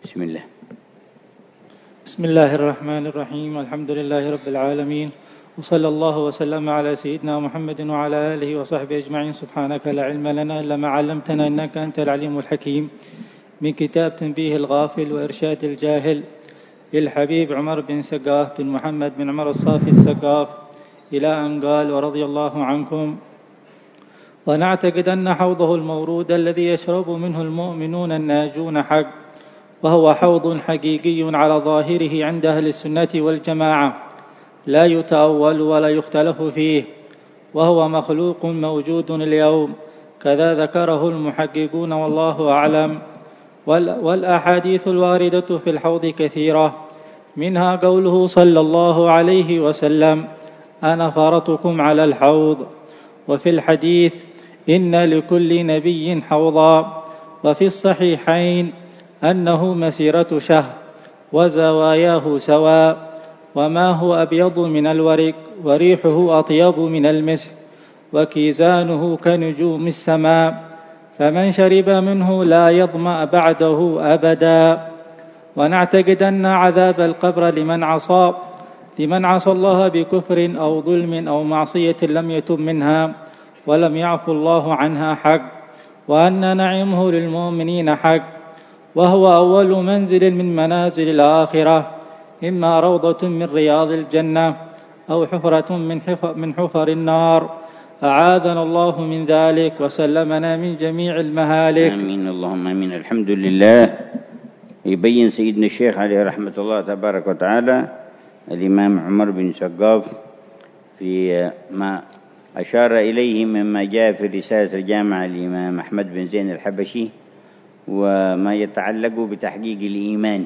بسم الله. بسم الله الرحمن الرحيم. الحمد لله رب العالمين، وصلى الله وسلم على سيدنا محمد وعلى آله وصحبه أجمعين. سبحانك لا علم لنا إلا ما علمتنا إنك أنت العليم الحكيم. من كتاب تنبيه الغافل وإرشاد الجاهل للحبيب عمر بن سقاف بن محمد بن عمر الصافي السقاف، إلى أن قال: ورضي الله عنكم. ونعتقد أن حوضه المورود الذي يشرب منه المؤمنون الناجون حق، وهو حوض حقيقي على ظاهره عند أهل السنة والجماعة، لا يتأول ولا يختلف فيه، وهو مخلوق موجود اليوم، كذا ذكره المحققون والله أعلم. والأحاديث الواردة في الحوض كثيرة، منها قوله صلى الله عليه وسلم: أنا فرطكم على الحوض. وفي الحديث: إن لكل نبي حوضا. وفي الصحيحين أنه مسيرة شهر، وزواياه سواء، وما هو أبيض من الورق، وريحه أطيب من المسك، وكيزانه كنجوم السماء، فمن شرب منه لا يظمأ بعده أبدا. ونعتقد أن عذاب القبر لمن عصى الله بكفر أو ظلم أو معصية لم يتب منها ولم يعفو الله عنها حق، وأن نعيمه للمؤمنين حق، وهو أول منزل من منازل الآخرة، إما روضة من رياض الجنة أو حفرة من حفر النار، أعاذنا الله من ذلك وسلمنا من جميع المهالك. آمين اللهم آمين. الحمد لله. يبين سيدنا الشيخ عليه رحمة الله تبارك وتعالى الإمام عمر بن سقاف في ما أشار إليه مما جاء في رسالة الجامعة الإمام أحمد بن زين الحبشي، وما يتعلق بتحقيق الإيمان.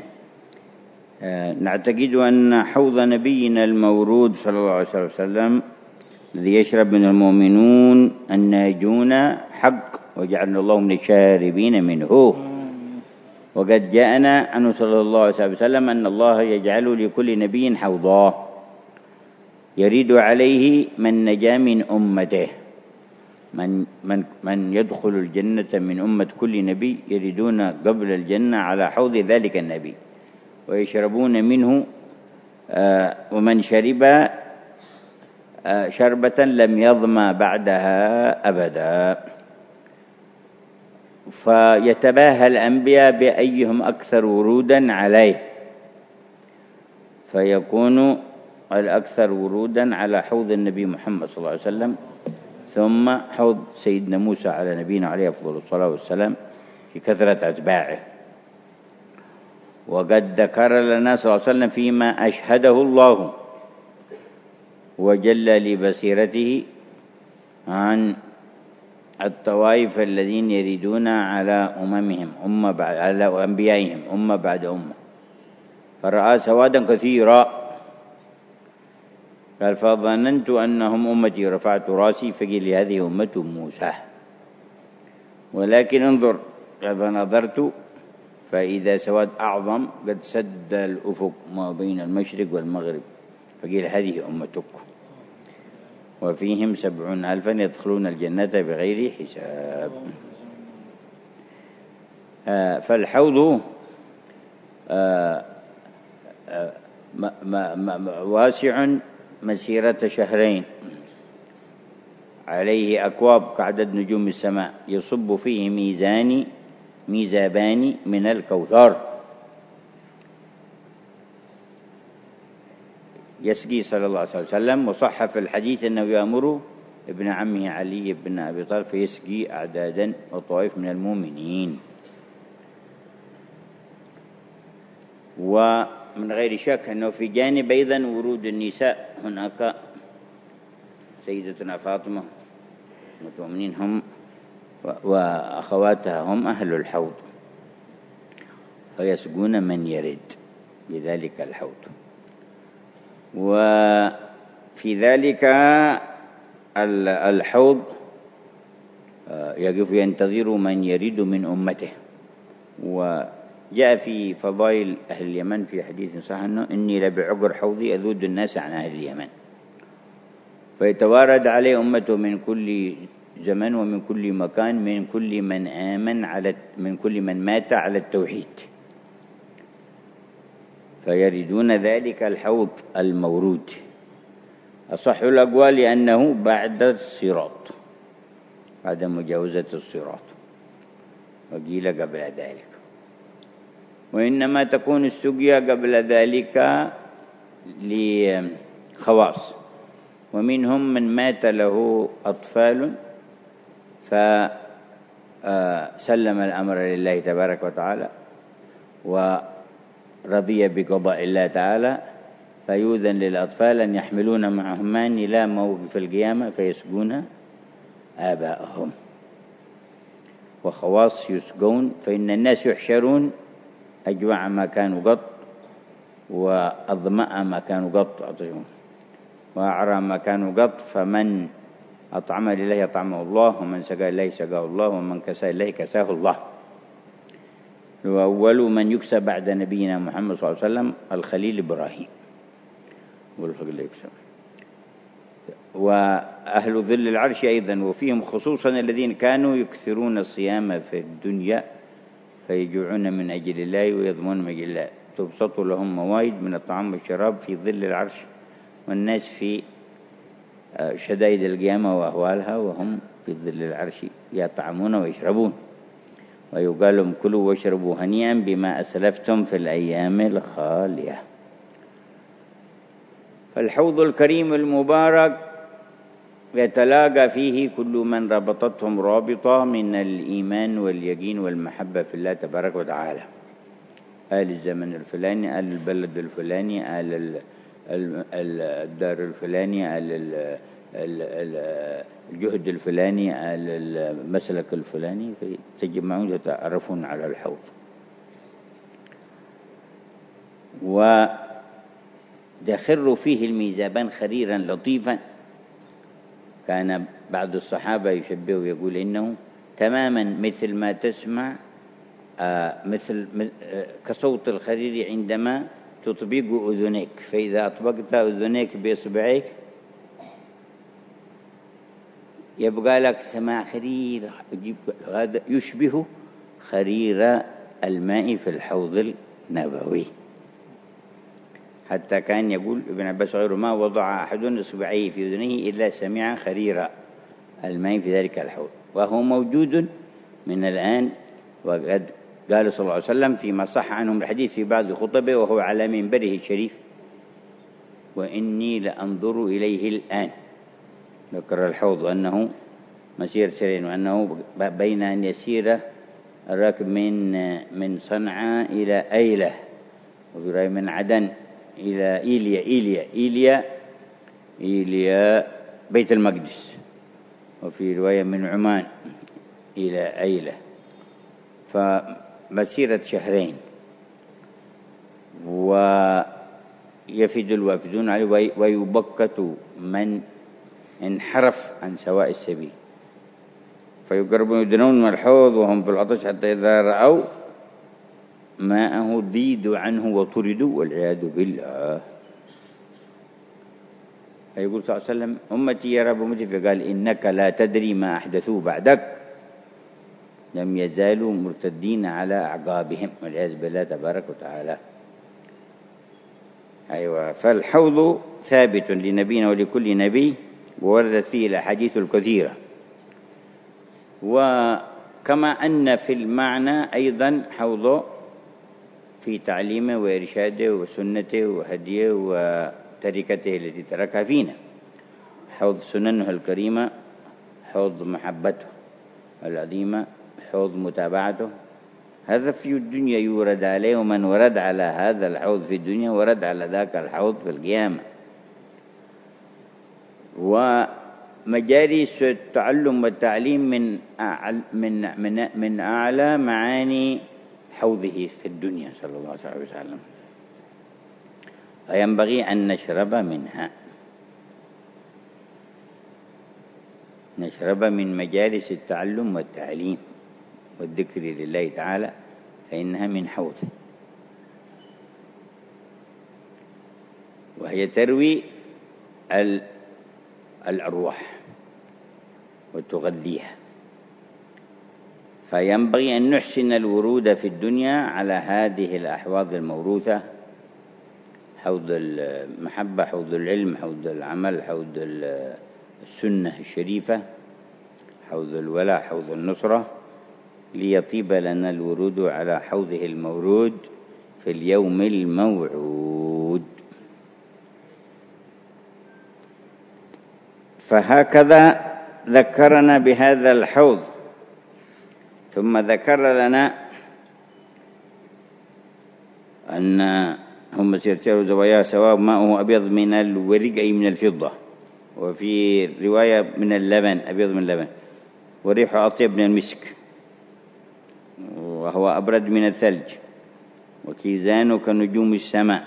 نعتقد أن حوض نبينا المورود صلى الله عليه وسلم الذي يشرب من المؤمنون الناجون حق، وجعلنا الله من الشاربين منه. وقد جاءنا عنه صلى الله عليه وسلم أن الله يجعل لكل نبي حوضا يريد عليه من نجا من أمته، من يدخل الجنة من أمة كل نبي يريدون قبل الجنة على حوض ذلك النبي ويشربون منه، ومن شرب شربة لم يظمأ بعدها أبدا. فيتباهى الأنبياء بأيهم أكثر ورودا عليه، فيكون الأكثر ورودا على حوض النبي محمد صلى الله عليه وسلم، ثم حوض سيدنا موسى على نبينا عليه أفضل الصلاة والسلام في كثرة أتباعه. وقد ذكر لنا صلى الله عليه وسلم فيما أشهده الله وجل لبصيرته عن الطوائف الذين يريدون على أممهم على أنبيائهم أمة بعد أمة، فرأى سوادا كثيرا، قال: فظننت أنهم أمتي، رفعت راسي فقيل هذه أمة موسى، ولكن انظر، فنظرت فإذا سواد أعظم قد سد الأفق ما بين المشرق والمغرب، فقيل هذه أمتك، وفيهم 70,000 يدخلون الجنة بغير حساب. فالحوض واسع مسيرة شهرين، عليه أكواب كعدد نجوم السماء، يصب فيه ميزابان من الكوثر، يسقي صلى الله عليه وسلم. وصح في الحديث أنه يأمر ابن عمه علي بن أبي طالب فيسقي أعدادا وطوائف من المؤمنين. ومن غير شك أنه في جانب أيضا ورود النساء، هناك سيدتنا فاطمة أم المؤمنين هم وأخواتها هم أهل الحوض، فيسقون من يرد بذلك الحوض. وفي ذلك الحوض يقف ينتظر من يرد من أمته. وجاء في فضائل أهل اليمن في حديث صحيح أنه: إني لبعقر حوضي أذود الناس عن أهل اليمن، فيتوارد عليه أمته من كل زمن ومن كل مكان، من كل من مات على التوحيد. فيردون ذلك الحوض المورود. أصح الأقوال أنه بعد الصراط، بعد مجاوزة الصراط، وقيل قبل ذلك. وإنما تكون السقيا قبل ذلك لخواص، ومنهم من مات له أطفال فسلم الأمر لله تبارك وتعالى ورضي بقضاء الله تعالى، فيؤذن للأطفال أن يحملون معهم ماء إلى موقف القيامة فيسقون آباءهم. وخواص يسقون، فإن الناس يحشرون أجوع ما كانوا قط، وأظمأ ما كانوا قط، وأعرى ما كانوا قط، فمن أطعم لله أطعمه الله، ومن سقى لله سقاه الله، ومن كسى لله كساه الله. وأول من يكسى بعد نبينا محمد صلى الله عليه وسلم الخليل إبراهيم، وأهل ظل العرش أيضا، وفيهم خصوصا الذين كانوا يكثرون الصيام في الدنيا فيجوعون من أجل الله ويضمون من أجل الله، تبسط لهم موائد من الطعام والشراب في ظل العرش، والناس في شدائد القيامة وأهوالها وهم في ظل العرش يطعمون ويشربون. ويقال لهم كلوا واشربوا هنيئا بما أسلفتم في الأيام الخالية. فالحوض الكريم المبارك يتلاقى فيه كل من ربطتهم رابطة من الإيمان واليقين والمحبة في الله تبارك وتعالى، أهل الزمن الفلاني، أهل البلد الفلاني، أهل الدار الفلاني، أهل الجهد الفلاني، أهل المسلك الفلاني، فتجمعون يتعرفون على الحوض. ويخر فيه الميزابان خريرا لطيفا. كان بعض الصحابة يشبه ويقول إنه تماما مثل ما تسمع مثل كصوت الخرير عندما تطبق أذنيك، فإذا أطبقت أذنيك بإصبعيك يبقى لك سماع خرير، هذا يشبه خرير الماء في الحوض النبوي. حتى كان يقول ابن عباس غير ما وضع أحد إصبعيه في أذنه إلا سمع خرير الماء في ذلك الحوض، وهو موجود من الآن. وقد قال صلى الله عليه وسلم فيما صح عنهم الحديث في بعض خطبه وهو على منبره الشريف: وإني لأنظر إليه الآن. ذكر الحوض أنه مسير سرين، وأنه بين أن يسير الراكب من صنعاء إلى أيلة، وفي رواية من عدن إلى إيليا بيت المقدس، وفي رواية من عمان إلى أيلة، فمسيرة شهرين. ويفد الوافدون عليه ويبكت من انحرف عن سواء السبيل، فيقربون يدنون من الحوض وهم بالعطش، حتى إذا رأوا ماءه ضيدوا عنه وطردوا والعياذ بالله. فيقول صلى الله عليه وسلم: أمتي يا رب أمتي، فقال: إنك لا تدري ما أحدثوا بعدك، لم يزالوا مرتدين على أعقابهم والعياذ بالله تبارك وتعالى. أيوة. فالحوض ثابت لنبينا ولكل نبي، ووردت فيه الأحاديث الكثيرة. وكما أن في المعنى أيضا حوض في تعليمه وإرشاده وسنته وهديه وتركته التي تركها فينا. حوض سننه الكريمة، حوض محبته العظيمة، حوض متابعته. هذا في الدنيا يورد عليه، ومن ورد على هذا الحوض في الدنيا ورد على ذاك الحوض في القيامة. ومجالس التعلم والتعليم من أعلى معاني حوضه في الدنيا صلى الله عليه وسلم، فينبغي أن نشرب منها، نشرب من مجالس التعلم والتعليم والذكر لله تعالى، فإنها من حوضه، وهي تروي الأرواح وتغذيها. فينبغي أن نحسن الورود في الدنيا على هذه الأحواض الموروثة حوض المحبة، حوض العلم، حوض العمل، حوض السنة الشريفة، حوض الولاء، حوض النصرة، ليطيب لنا الورود على حوضه المورود في اليوم الموعود. فهكذا ذكرنا بهذا الحوض، ثم ذكر لنا أن هم سيرتين زوايا سواء ماؤه أبيض من الورق أي من الفضة، وفي رواية من اللبن، أبيض من اللبن، وريحه أطيب من المسك، وهو أبرد من الثلج، وكيزانه كنجوم السماء،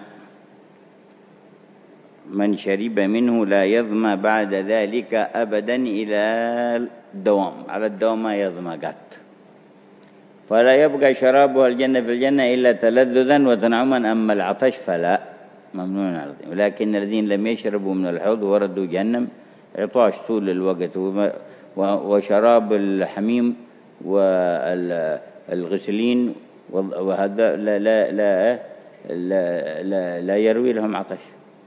من شرب منه لا يظمأ بعد ذلك أبدا إلى الدوام، على الدوام ما يظمأ قط. فلا يبقى شرابها الجنة في الجنة إلا تلذذا وتنعما، أما العطش فلا، ممنوع على الدين. ولكن الذين لم يشربوا من الحوض وردوا جهنم عطاش طول الوقت، وشراب الحميم والغسلين وهذا لا لا لا لا, لا, لا يروي لهم عطش،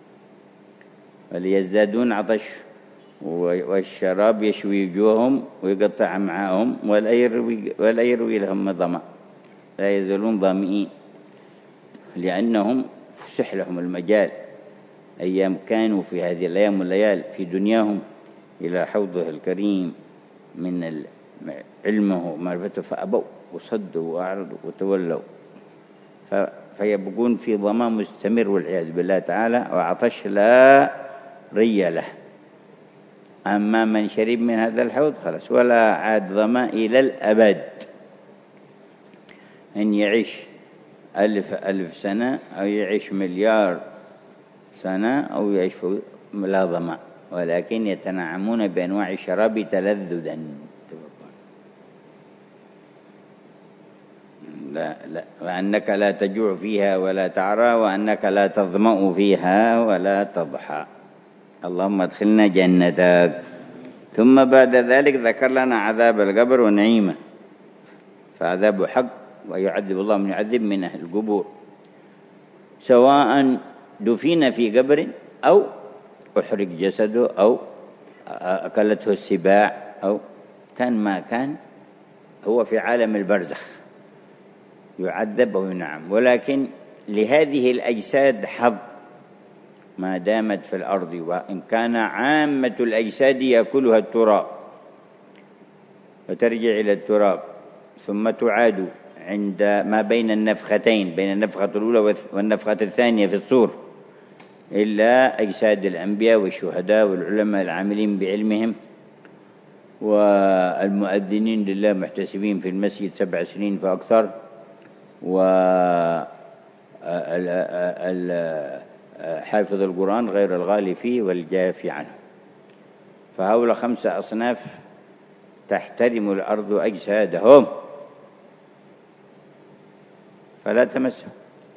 وليزدادون عطش، والشراب يشوي وجوههم ويقطع أمعاءهم، ولا يروي لهم ظمأ، لا يزالون ظامئين، لأنهم فسح لهم المجال أيام كانوا في هذه الأيام والليال في دنياهم إلى حوضه الكريم من علمه ومعرفته، فأبوا وصدوا وأعرضوا وتولوا، فيبقون في ظما مستمر والعياذ بالله تعالى، وعطش لا ري له. أما من شرب من هذا الحوض خلاص ولا عاد ظما إلى الأبد، إن يعيش 1000 سنة أو يعيش 1,000,000,000 سنة أو يعيش لا ظما، ولكن يتنعمون بأنواع الشراب تلذذا. لا وأنك لا تجوع فيها ولا تعرى، وأنك لا تظمأ فيها ولا تضحى. اللهم ادخلنا جنتك. ثم بعد ذلك ذكر لنا عذاب القبر ونعيمه، فعذاب حق، ويعذب الله من يعذب من أهل القبور، سواء دفن في قبر أو أحرق جسده أو أكلته السباع أو كان ما كان، هو في عالم البرزخ يعذب وينعم. ولكن لهذه الأجساد حظ ما دامت في الأرض، وإن كان عامة الأجساد يأكلها التراب وترجع إلى التراب، ثم تعاد عند ما بين النفختين، بين النفخة الأولى والنفخة الثانية في الصور، إلا أجساد الأنبياء والشهداء والعلماء العاملين بعلمهم والمؤذنين لله محتسبين في المسجد 7 سنين فأكثر، حافظ القرآن غير الغالي فيه والجافي عنه. فهؤلاء 5 أصناف تحترم الأرض أجسادهم فلا تمسهم.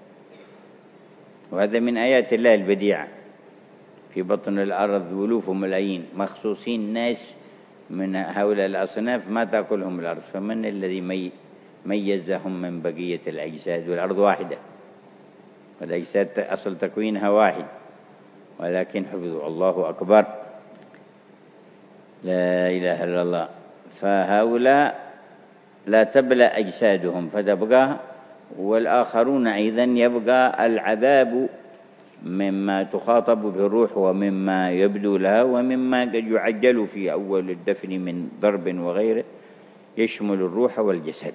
وهذا من آيات الله البديعة، في بطن الأرض ألوف ملايين مخصوصين، ناس من هؤلاء الأصناف ما تأكلهم الأرض، فمن الذي ميزهم من بقية الأجساد؟ والأرض واحدة، والأجساد أصل تكوينها واحد، ولكن حفظوا. الله أكبر، لا إله إلا الله. فهؤلاء لا تبلى أجسادهم فتبقى، والآخرون أيضا يبقى العذاب مما تخاطب به الروح ومما يبدو لها ومما قد يعجل في أول الدفن من ضرب وغيره، يشمل الروح والجسد،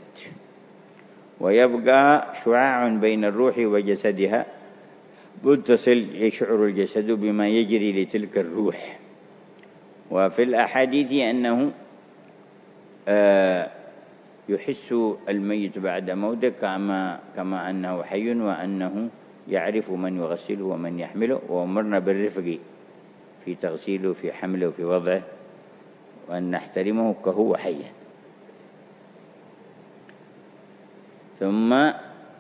ويبقى شعاع بين الروح وجسدها متصل، يشعر الجسد بما يجري لتلك الروح. وفي الأحاديث أنه يحس الميت بعد موته كما أنه حي، وأنه يعرف من يغسله ومن يحمله، وأمرنا بالرفق في تغسيله في حمله في وضعه، وأن نحترمه كهو حيا. ثم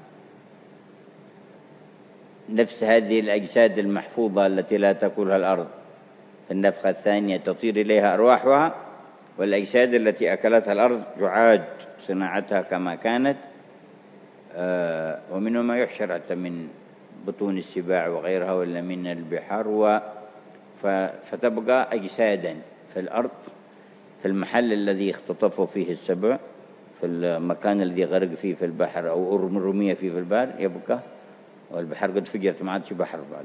نفس هذه الأجساد المحفوظة التي لا تأكلها الأرض في النفخة الثانية تطير إليها أرواحها، والأجساد التي أكلتها الأرض تعاد صناعتها كما كانت، ومنه ما يحشر حتى من بطون السباع وغيرها ولا من البحار، فتبقى أجسادا في الأرض في المحل الذي اختطف فيه السبع، في المكان الذي غرق فيه في البحر أو رمي فيه في البحر يبقى، والبحر قد فجرت ما عادش بحر بعد،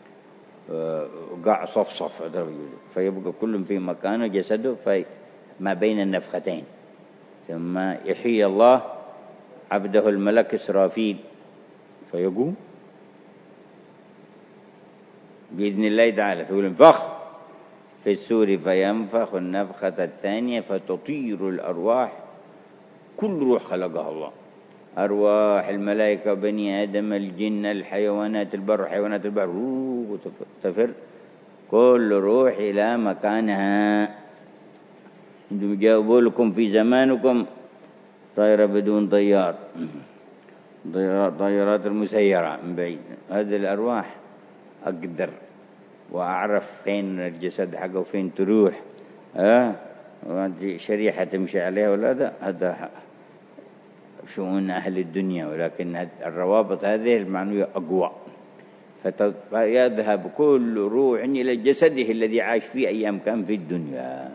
قاع صفصف فيبقى كل في مكانه جسده ما بين النفختين. ثم يحيي الله عبده الملك إسرافيل فيقوم بإذن الله تعالى، فيقول انفخ في السور فينفخ النفخة الثانية فتطير الأرواح، كل روح خلقها الله، أرواح الملائكة بني آدم الجن الحيوانات البر حيوانات البر تفر كل روح إلى مكانها. انتم جاوبوا لكم في زمانكم طائرة بدون طيار، طائرات المسيرة من بعيد. هذه الأرواح أقدر وأعرف فين الجسد حقه وفين تروح، وأنت شريحة تمشي عليها ولا هذا شؤون أهل الدنيا، ولكن الروابط هذه المعنوية أقوى، فيذهب كل روح إلى جسده الذي عاش فيه أيام كان في الدنيا،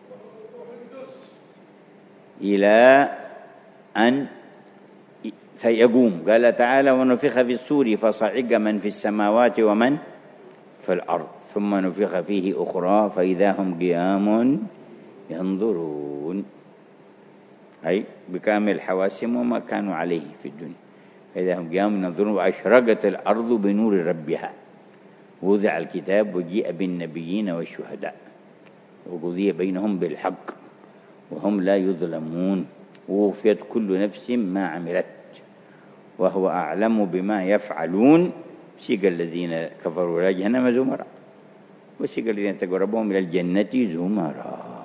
إلى أن فيقوم. قال تعالى ونفخ في الصور فصعق من في السماوات ومن في الأرض ثم نفخ فيه أخرى فإذا هم قيام ينظرون، أي بكامل حواسهم وما كانوا عليه في الدنيا. فإذا هم قيام ينظرون وأشرقت الأرض بنور ربها ووضع الكتاب وجيء بالنبيين والشهداء وقضي بينهم بالحق وهم لا يظلمون ووفيت كل نفس ما عملت وهو أعلم بما يفعلون. سيق الذين كفروا إلى جهنم زمرا وسيق الذين اتقوا ربهم إلى الجنة زمرا.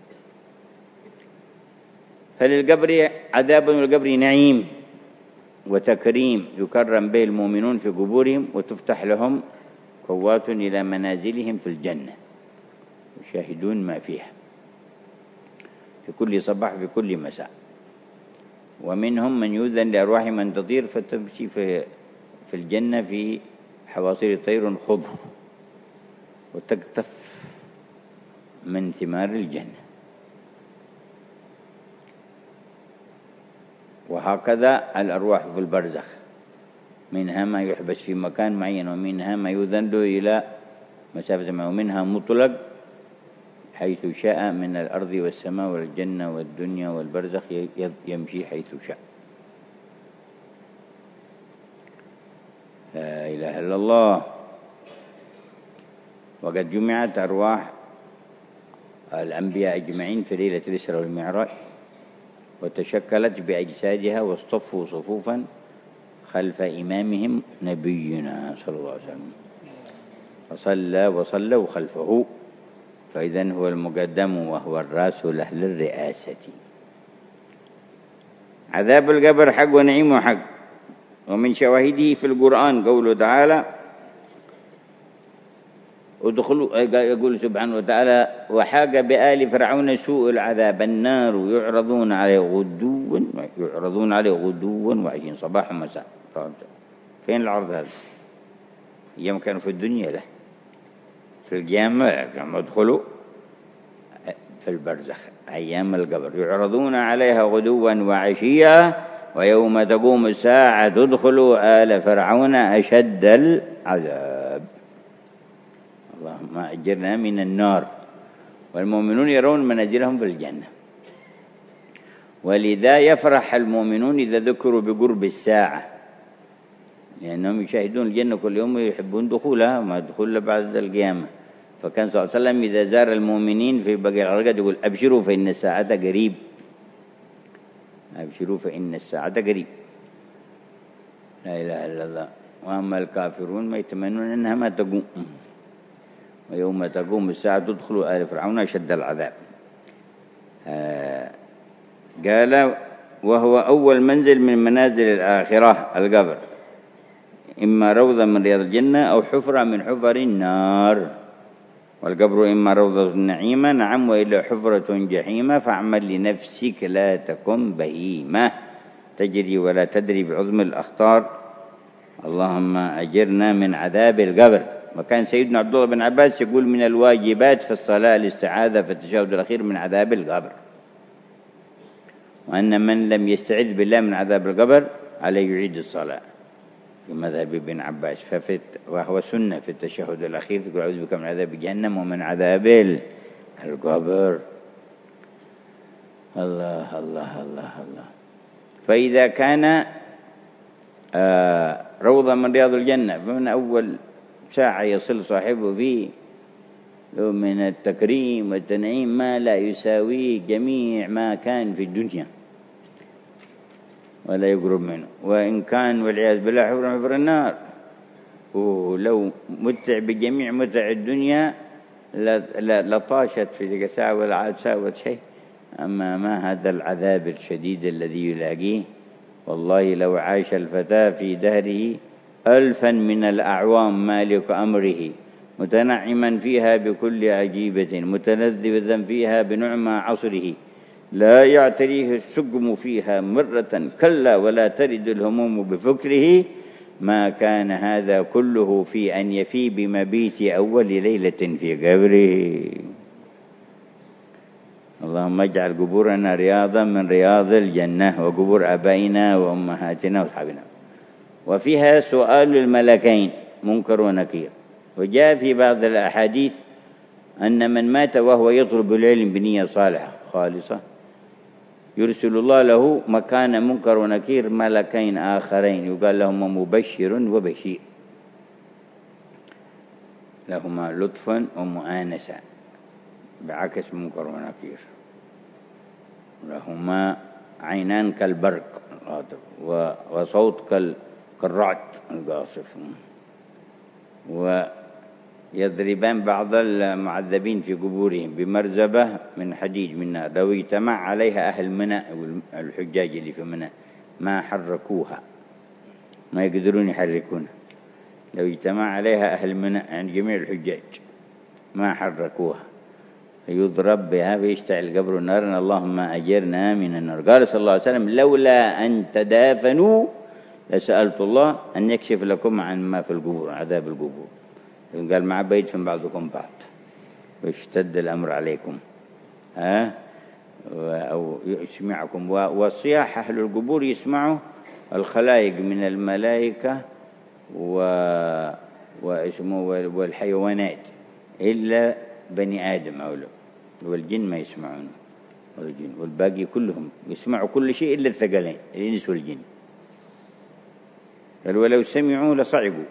فللقبر عذاب والقبر نعيم وتكريم يكرم به المؤمنون في قبورهم وتفتح لهم كوات إلى منازلهم في الجنة يشاهدون ما فيها في كل صباح في كل مساء. ومنهم من يؤذن لأرواح من تطير فتمشي في الجنة في حواصل طير خضر وتقطف من ثمار الجنة. وهكذا الأرواح في البرزخ منها ما يحبس في مكان معين ومنها ما يؤذن له إلى مسافة ما، ومنها مطلق حيث شاء من الأرض والسماء والجنة والدنيا والبرزخ يمشي حيث شاء. لا إله إلا الله. وقد جمعت أرواح الأنبياء أجمعين في ليلة الإسراء والمعراج وتشكلت بأجسادها واصطفوا صفوفا خلف إمامهم نبينا صلى الله عليه وسلم وصلوا خلفه، فإذن هو المقدم وهو الرأس لأهل الرئاسة. عذاب القبر حق ونعيم حق. ومن شواهده في القرآن قوله تعالى ادخلوا، يقول سبحانه وتعالى وحاق بآل فرعون سوء العذاب النار يعرضون عليه غدوا وعشيا صباح ومساء. فين العرض هذا؟ أيام كانوا في الدنيا له في القيامة كانوا يدخلوا في البرزخ أيام القبر يعرضون عليها غدوا وعشيا ويوم تقوم الساعة تدخلوا آل فرعون أشد العذاب. اللهم أجرنا من النار. والمؤمنون يرون منازلهم في الجنة، ولذا يفرح المؤمنون إذا ذكروا بقرب الساعة لأنهم يشاهدون الجنة كل يوم ويحبون دخولها ما دخول بعد القيامة. فكان صلى الله عليه وسلم إذا زار المؤمنين في بقية الأرقاد يقول أبشروا فإن الساعة قريب، أبشروا فإن الساعة قريب. لا إله إلا الله. وأما الكافرون ما يتمنون أنها ما تقوم، ويوم تقوم الساعة تدخل آل فرعون أشد العذاب. قال وهو أول منزل من منازل الآخرة القبر، إما روضة من رياض الجنة أو حفرة من حفر النار. والقبر إما روضة نعيمة نعم وإلا حفرة جحيمة فاعمل لنفسك لا تكن بهيمة تجري ولا تدري بعظم الأخطار. الله اللهم أجرنا من عذاب القبر. وكان سيدنا عبد الله بن عباس يقول من الواجبات في الصلاة الاستعاذة في التشهد الأخير من عذاب القبر، وأن من لم يستعذ بالله من عذاب القبر عليه يعيد الصلاة في مذهب ابن عباس. وهو سنة في التشهد الأخير تقول أعوذ بك من عذاب جهنم ومن عذاب القبر. الله الله الله الله. فإذا كان روضة من رياض الجنة فمن أول ساعة يصل صاحبه فيه من التكريم والتنعيم ما لا يساويه جميع ما كان في الدنيا ولا يقرب منه. وإن كان والعياذ بالله حفر النار، ولو متع بجميع متع الدنيا لطاشت في تلك الساعة ولا عاد ساوت شيء. أما ما هذا العذاب الشديد الذي يلاقيه، والله لو عاش الفتى في دهره 1000 من الأعوام مالك أمره، متنعما فيها بكل عجيبة، متلذذا فيها بنعمى عصره، لا يعتريه السقم فيها مرة كلا ولا ترد الهموم بفكره، ما كان هذا كله في أن يفي بمبيت أول ليلة في قبره. اللهم اجعل قبورنا رياضا من رياض الجنة، وقبور آبائنا وأمهاتنا وأصحابنا. وفيها سؤال الملكين منكر ونكير. وجاء في بعض الأحاديث أن من مات وهو يطلب العلم بنية صالحة خالصة يرسل الله له مكان منكر ونكير ملكين آخرين يقال لهما مبشر وبشير، لهما لطفا ومؤانسة بعكس منكر ونكير، لهما عينان كالبرق وصوت كالرعد القاصف، ويضربان بعض المعذبين في قبورهم بمرزبة من حديد من نار، لو اجتمع عليها أهل منى والحجاج اللي في منى ما حركوها، ما يقدرون يحركونها. لو اجتمع عليها أهل منى عند جميع الحجاج ما حركوها، يضرب بها ويشتعل قبر نارا اللهم أجرنا من النار. قال صلى الله عليه وسلم لولا أن تدافنوا لسألت الله أن يكشف لكم عن ما في القبور، عذاب القبور. قال مع بيدفن بعضكم بعض واشتد الأمر عليكم أو يسمعكم. وصياح أهل القبور يسمعوا الخلائق من الملائكة والحيوانات إلا بني آدم أولو، والجن ما يسمعون، والباقي كلهم يسمعوا كل شيء إلا الثقلين الإنس والجن. قال ولو سمعوا لصعقوا.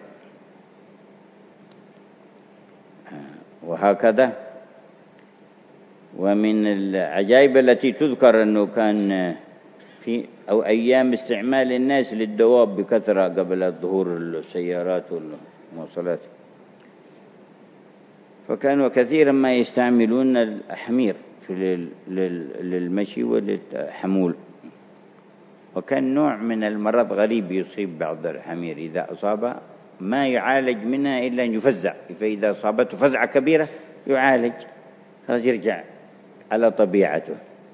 وهكذا. ومن العجائب التي تذكر أنه كان في أو أيام استعمال الناس للدواب بكثرة قبل ظهور السيارات والمواصلات، فكانوا كثيرا ما يستعملون الحمير للمشي وللحمول. وكان نوع من المرض غريب يصيب بعض الحمير إذا أصاب ما يعالج منها إلا أن يفزع، فإذا أصابته فزعة كبيرة يعالج خلاص يرجع على طبيعته.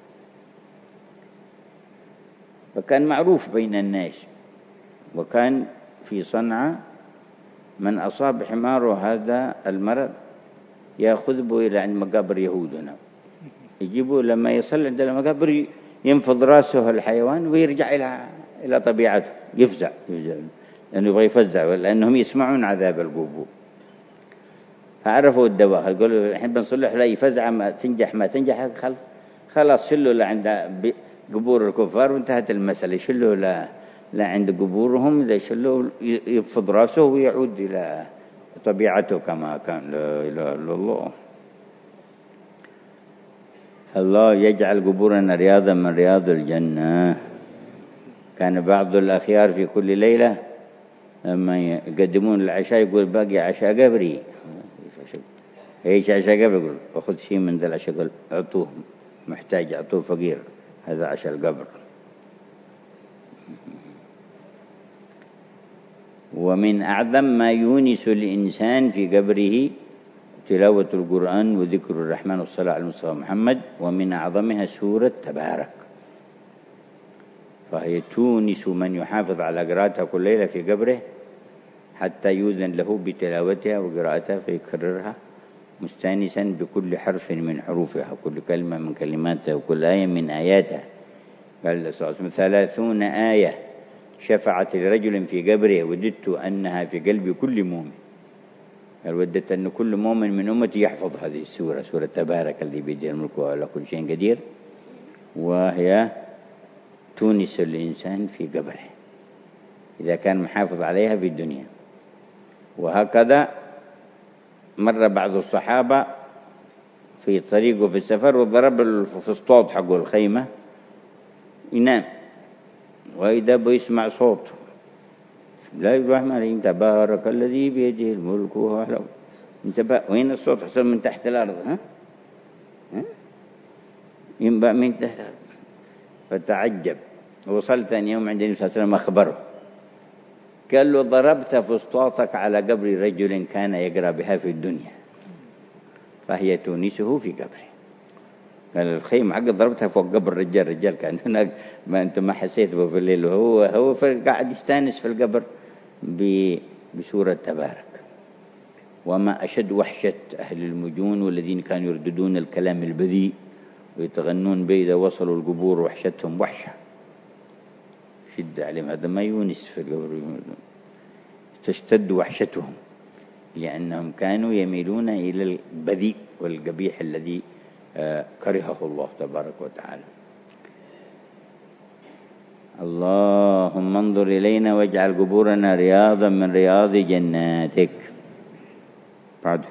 فكان معروف بين الناس. وكان في صنعاء من أصاب حماره هذا المرض يأخذه إلى عند مقابر يهود هنا، يجيبه لما يصل عند المقابر ينفض رأسه الحيوان ويرجع إلى طبيعته، يفزع لأنه يبغى يفزع، لأنهم يسمعون عذاب القبور. فعرفوا الدواء، يقولوا الحين بنصلح لا يفزع ما تنجح ما تنجح، خلاص شلوا لعند قبور الكفار وانتهت المسألة. يشلوا لا عند قبورهم، إذا شلوا يفض رأسه ويعود إلى طبيعته كما كان. لا إله إلا الله. الله يجعل قبورنا رياضا من رياض الجنة. كان بعض الأخيار في كل ليلة لما يقدمون العشاء يقول باقي عشاء قبري. ايش عشاء قبري؟ يقول أخذ شيء من ذا العشاء، قال أعطوه محتاج، أعطوه فقير، هذا عشاء القبر. ومن أعظم ما يونس الإنسان في قبره تلاوة القرآن وذكر الرحمن والصلاة على المصطفى محمد، ومن أعظمها سورة تبارك، فهي تونس من يحافظ على قراءتها كل ليلة في قبره حتى يؤذن له بتلاوتها وقراءتها فيكررها مستانسا بكل حرف من حروفها وكل كلمة من كلماتها وكل آية من آياتها. قال 30 آية شفعت لرجل في قبره وددت أنها في قلب كل مؤمن. قال وددت أن كل مؤمن من أمتي يحفظ هذه السورة، سورة تبارك الذي بيده الملك وعلى كل شيء قدير، وهي تونس الإنسان في قبره إذا كان محافظ عليها في الدنيا. وهكذا مر بعض الصحابة في طريقه في السفر وضرب الفسطاط حقه الخيمة ينام، وإذا بيسمع صوت لا الرحمن الرحيم تبارك الذي بيده الملك وهو على انتبه. وين الصوت؟ حصل من تحت الأرض. ينبع من تحت الأرض. فتعجب. وصل ثاني يوم عند النبي صلى الله عليه وسلم أخبره، قال له ضربت فسطاطك على قبر رجل كان يقرأ بها في الدنيا فهي تونسه في قبره. قال الخيمة حق ضربتها فوق قبر رجال كان هناك، ما أنت ما حسيت به في الليل، وهو قاعد يستانس في القبر بسورة تبارك. وما أشد وحشة أهل المجون والذين كانوا يرددون الكلام البذيء ويتغنون به إذا وصلوا القبور، وحشتهم وحشة شد عليهم. هذا ما يونس في القبر، تشتد وحشتهم لأنهم كانوا يميلون إلى البذيء والقبيح الذي كرهه الله تبارك وتعالى. اللهم انظر إلينا واجعل قبورنا رياضا من رياض جناتك. بعده.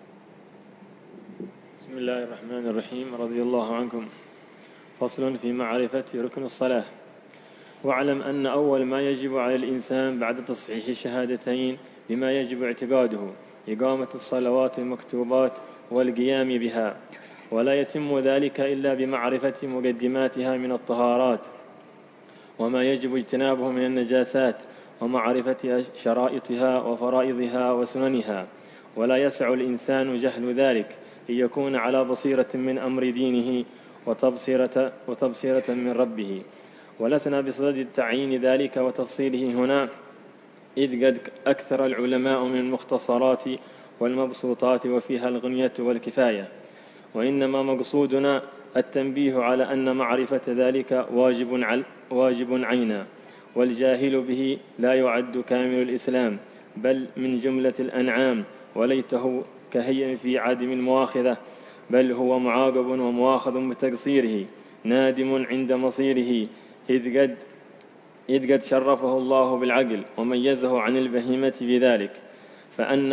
بسم الله الرحمن الرحيم. رضي الله عنكم. فصل في معرفة ركن الصلاة. واعلم أن أول ما يجب على الإنسان بعد تصحيح الشهادتين بما يجب اعتقاده إقامة الصلوات المكتوبات والقيام بها، ولا يتم ذلك إلا بمعرفة مقدماتها من الطهارات وما يجب اجتنابه من النجاسات، ومعرفة شرائطها وفرائضها وسننها. ولا يسع الإنسان جهل ذلك إن يكون على بصيرة من أمر دينه وتبصيرة من ربه. ولسنا بصدد التعيين ذلك وتفصيله هنا، إذ قد أكثر العلماء من المختصرات والمبسوطات وفيها الغنية والكفاية، وإنما مقصودنا التنبيه على أن معرفة ذلك واجب عينا، والجاهل به لا يعد كامل الإسلام بل من جملة الأنعام، وليته كهيئ في عدم المواخذة، بل هو معاقب ومواخذ بتقصيره نادم عند مصيره، إذ قد شرفه الله بالعقل وميزه عن البهيمة بذلك. فأن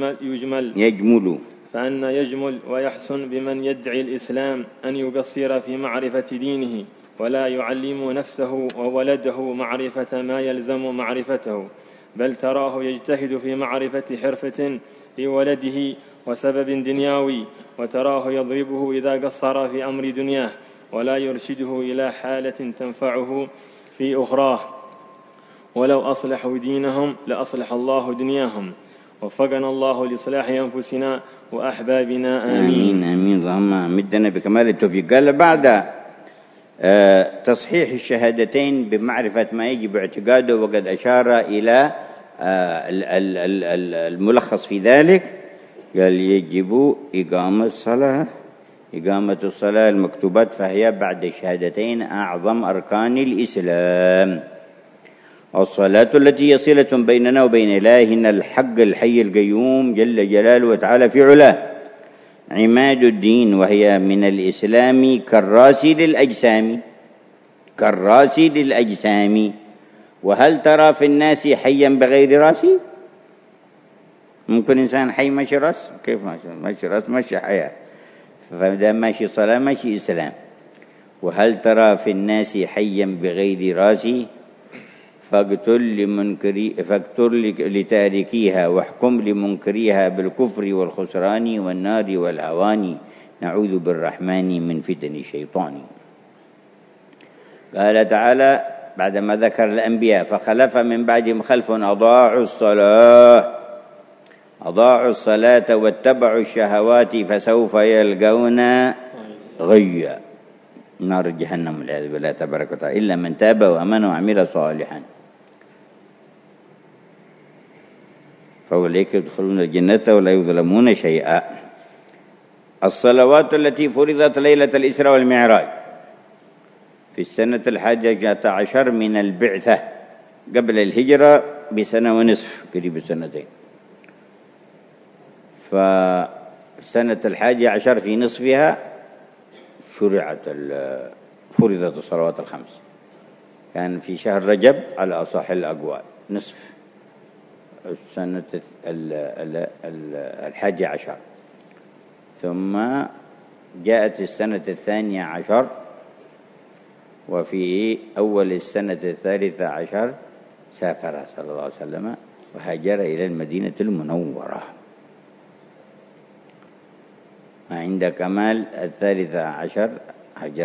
يجمل ويحسن بمن يدعي الإسلام أن يقصر في معرفة دينه ولا يعلم نفسه وولده معرفة ما يلزم معرفته، بل تراه يجتهد في معرفة حرفة لولده وسبب دنياوي، وتراه يضربه إذا قصر في أمر دنياه ولا يرشده إلى حالة تنفعه في أخراه. ولو أصلحوا دينهم لأصلح الله دنياهم. وفقنا الله لإصلاح أنفسنا وأحبابنا آمين. آمين. اللهم مدنا بكمال التوفيق. قال بعد تصحيح الشهادتين بمعرفة ما يجب اعتقاده، وقد أشار إلى الملخص في ذلك، قال يجب إقامة الصلاة المكتوبات، فهي بعد الشهادتين أعظم أركان الإسلام. الصلاة التي هي صلة بيننا وبين إلهنا الحق الحي القيوم جل جلاله وتعالى في علاه، عماد الدين، وهي من الإسلام كالراس للأجسام. وهل ترى في الناس حيا بغير راس؟ ممكن إنسان حي ماشي راس؟ كيف ماشي راس؟ ماشي حياة. فإذا ماشي صلاة ماشي إسلام. وهل ترى في الناس حيا بغير راس؟ فاقتل لتاركيها واحكم لمنكريها بالكفر والخسران والنار والهوان، نعوذ بالرحمن من فتن الشيطان. قال تعالى بعدما ذكر الأنبياء: فخلف من بعدهم خلف أضاعوا الصلاة واتبعوا الشهوات فسوف يلقون غيا، نار جهنم والعياذ بالله تبارك وتعالى، إلا من تاب وآمن وعمل صالحا. فأولئك يدخلون الجنة ولا يظلمون شيئا. الصلوات التي فرضت ليلة الإسراء والمعراج في السنة 11 من البعثة قبل الهجرة بسنة ونصف، قريب سنتين. فسنة 11 في نصفها فرضت الصلوات الخمس، كان في شهر رجب على أصح الأقوال، نصف السنة 11. ثم جاءت السنة 12، وفي أول السنة 13 سافر صلى الله عليه وسلم وهاجر إلى المدينة المنورة. عند كمال 13 هاجر